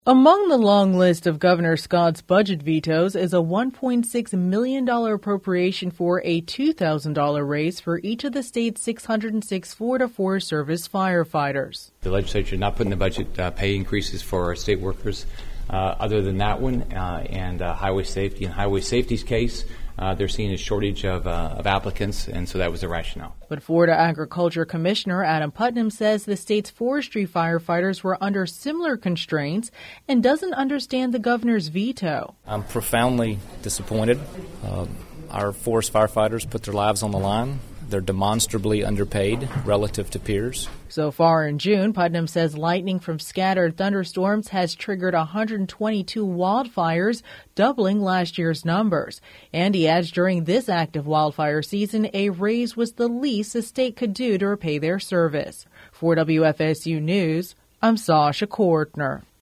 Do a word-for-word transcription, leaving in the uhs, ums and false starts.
Among the long list of Governor Scott's budget vetoes is a one point six million dollars appropriation for a two thousand dollars raise for each of the state's six hundred six Florida Forest Service firefighters. The legislature not put in the budget uh, pay increases for our state workers. Uh, other than that one uh, and uh, highway safety. In highway safety's case, uh, they're seeing a shortage of, uh, of applicants, and so that was the rationale. But Florida Agriculture Commissioner Adam Putnam says the state's forestry firefighters were under similar constraints and doesn't understand the governor's veto. I'm profoundly disappointed. Uh, our forest firefighters put their lives on the line. They're demonstrably underpaid relative to peers. So far in June, Putnam says lightning from scattered thunderstorms has triggered one hundred twenty-two wildfires, doubling last year's numbers. And he adds during this active wildfire season, a raise was the least the state could do to repay their service. For W F S U News, I'm Sasha Kortner.